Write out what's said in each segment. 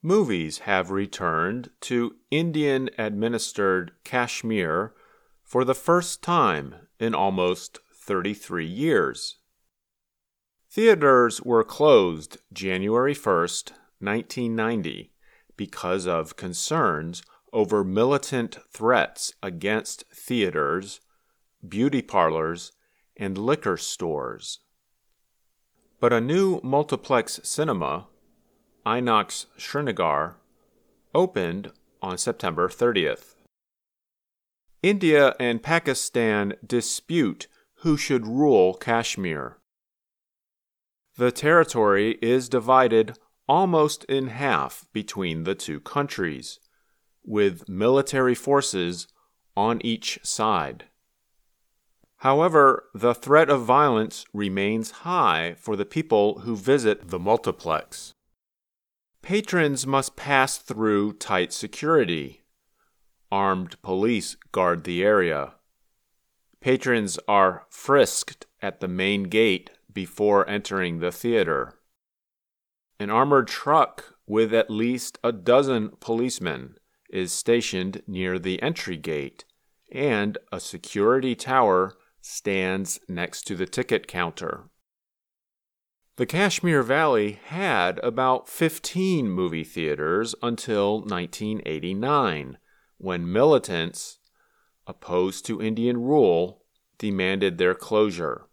Movies have returned to Indian-administered Kashmir for the first time in almost 33 years. Theaters were closed January 1st, 1990, because of concerns over militant threats against theaters, beauty parlors, and liquor stores. But a new multiplex cinema, Inox Srinagar, opened on September 30th. India and Pakistan dispute who should rule Kashmir. The territory is divided almost in half between the two countries, with military forces on each side. However, the threat of violence remains high for the people who visit the multiplex. Patrons must pass through tight security. Armed police guard the area. Patrons are frisked at the main gate before entering the theater. An armored truck with at least a dozen policemen is stationed near the entry gate, and a security tower stands next to the ticket counter. The Kashmir Valley had about 15 movie theaters until 1989, when militants, opposed to Indian rule, demanded their closure.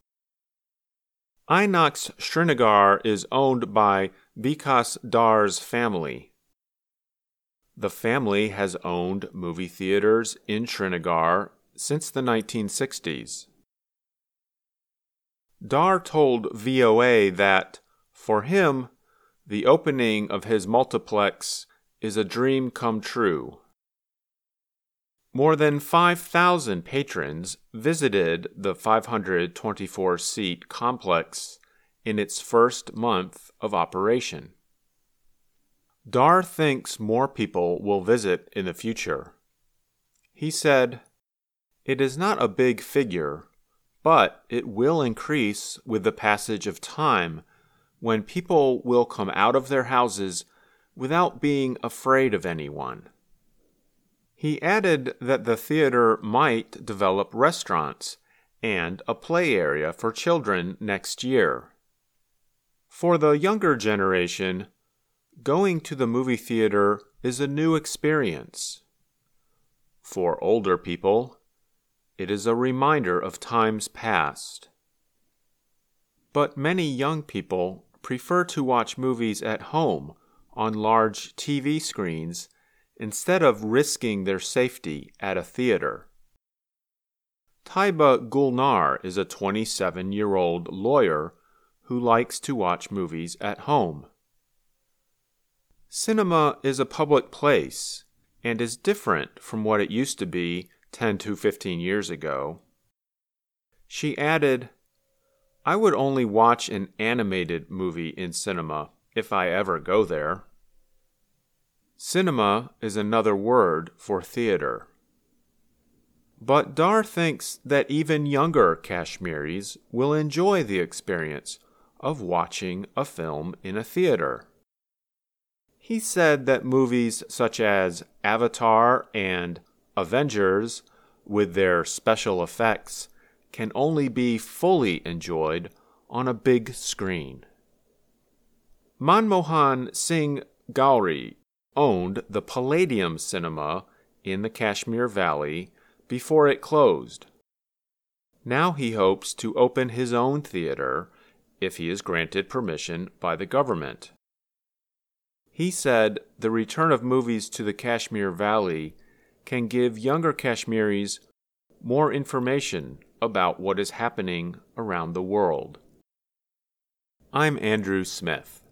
Inox Srinagar is owned by Vikas Dar's family. The family has owned movie theaters in Srinagar since the 1960s. Dar told VOA that, for him, the opening of his multiplex is a dream come true. More than 5,000 patrons visited the 524-seat complex in its first month of operation. Dar thinks more people will visit in the future. He said, "It is not a big figure, but it will increase with the passage of time when people will come out of their houses without being afraid of anyone." He added that the theater might develop restaurants and a play area for children next year. For the younger generation, going to the movie theater is a new experience. For older people, it is a reminder of times past. But many young people prefer to watch movies at home on large TV screens instead of risking their safety at a theater. Taiba Gulnar is a 27-year-old lawyer who likes to watch movies at home. Cinema is a public place and is different from what it used to be 10 to 15 years ago. She added, "I would only watch an animated movie in cinema if I ever go there." Cinema is another word for theater. But Dar thinks that even younger Kashmiris will enjoy the experience of watching a film in a theater. He said that movies such as Avatar and Avengers, with their special effects, can only be fully enjoyed on a big screen. Manmohan Singh Gauri owned the Palladium Cinema in the Kashmir Valley before it closed. Now he hopes to open his own theater if he is granted permission by the government. He said the return of movies to the Kashmir Valley can give younger Kashmiris more information about what is happening around the world. I'm Andrew Smith.